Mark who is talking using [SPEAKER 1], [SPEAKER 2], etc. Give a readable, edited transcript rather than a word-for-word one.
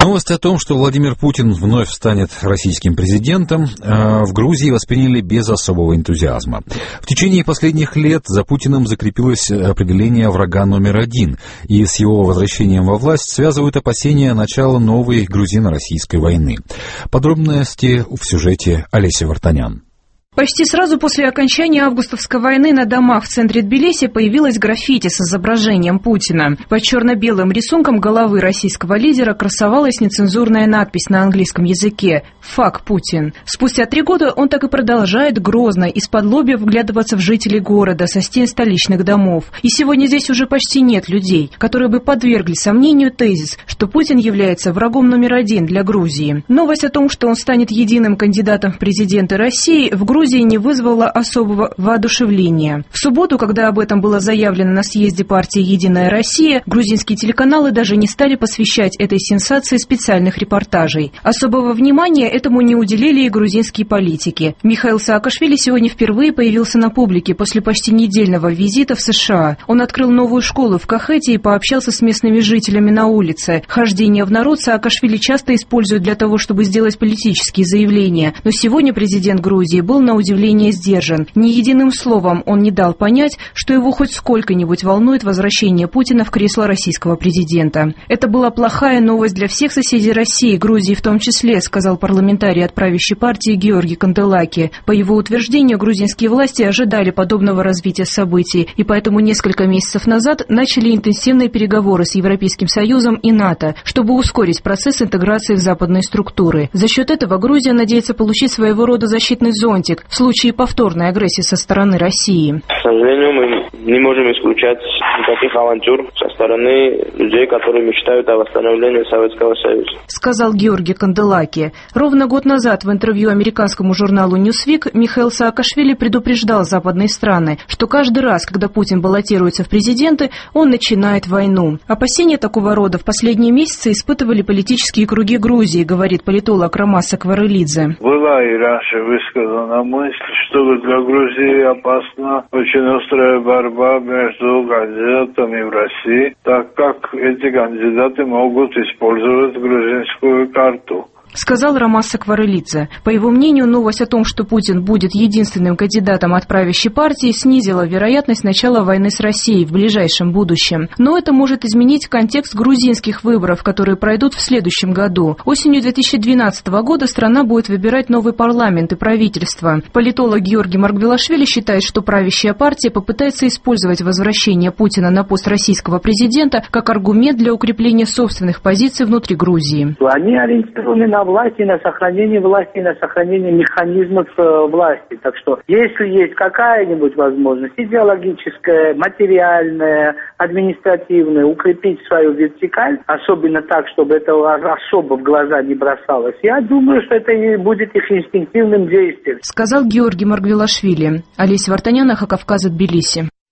[SPEAKER 1] Новость о том, что Владимир Путин вновь станет российским президентом, в Грузии восприняли без особого энтузиазма. В течение последних лет за Путиным закрепилось определение врага номер один, и с его возвращением во власть связывают опасения начала новой грузино-российской войны. Подробности в сюжете Олеси Вартанян.
[SPEAKER 2] Почти сразу после окончания августовской войны на домах в центре Тбилиси появилось граффити с изображением Путина. Под черно-белым рисунком головы российского лидера красовалась нецензурная надпись на английском языке «Fuck Путин». Спустя 3 года он так и продолжает грозно из-под-лобья вглядываться в жителей города со стен столичных домов. И сегодня здесь уже почти нет людей, которые бы подвергли сомнению тезис, что Путин является врагом номер один для Грузии. Новость о том, что он станет единым кандидатом в президенты России, в Грузии не вызвало особого воодушевления. В субботу, когда об этом было заявлено на съезде партии «Единая Россия», грузинские телеканалы даже не стали посвящать этой сенсации специальных репортажей. Особого внимания этому не уделили и грузинские политики. Михаил Саакашвили сегодня впервые появился на публике после почти недельного визита в США. Он открыл новую школу в Кахете и пообщался с местными жителями на улице. Хождение в народ Саакашвили часто используют для того, чтобы сделать политические заявления. Но сегодня президент Грузии был на удивление сдержан. Ни единым словом он не дал понять, что его хоть сколько-нибудь волнует возвращение Путина в кресло российского президента. Это была плохая новость для всех соседей России, Грузии в том числе, сказал парламентарий от правящей партии Георгий Канделаки. По его утверждению, грузинские власти ожидали подобного развития событий, и поэтому несколько месяцев назад начали интенсивные переговоры с Европейским Союзом и НАТО, чтобы ускорить процесс интеграции в западные структуры. За счет этого Грузия надеется получить своего рода защитный зонтик в случае повторной агрессии со стороны России.
[SPEAKER 3] К сожалению, мы не можем исключать никаких авантюр со стороны людей, которые мечтают о восстановлении Советского Союза,
[SPEAKER 2] сказал Георгий Канделаки. Ровно год назад в интервью американскому журналу Newsweek Михаил Саакашвили предупреждал западные страны, что каждый раз, когда Путин баллотируется в президенты, он начинает войну. Опасения такого рода в последние месяцы испытывали политические круги Грузии, говорит политолог Ромас Акварелидзе.
[SPEAKER 4] Была и раньше высказана мысль, что для Грузии опасна очень острая борьба между кандидатами в России, так как эти кандидаты могут использовать грузинскую карту.
[SPEAKER 2] Сказал Ромас Акварелидзе. По его мнению, новость о том, что Путин будет единственным кандидатом от правящей партии, снизила вероятность начала войны с Россией в ближайшем будущем. Но это может изменить контекст грузинских выборов, которые пройдут в следующем году. Осенью 2012 года страна будет выбирать новый парламент и правительство. Политолог Георгий Маргвелашвили считает, что правящая партия попытается использовать возвращение Путина на пост российского президента как аргумент для укрепления собственных позиций внутри Грузии.
[SPEAKER 5] Они ориентированы на власти, на сохранение власти, на сохранение механизмов власти. Так что, если есть какая-нибудь возможность идеологическая, материальная, административная, укрепить свою вертикаль, особенно так, чтобы это особо в глаза не бросалось, я думаю, что это и будет их инстинктивным действием.
[SPEAKER 2] Сказал Георгий Маргвелашвили. Олеся Вартанян, Кавказ, Тбилиси.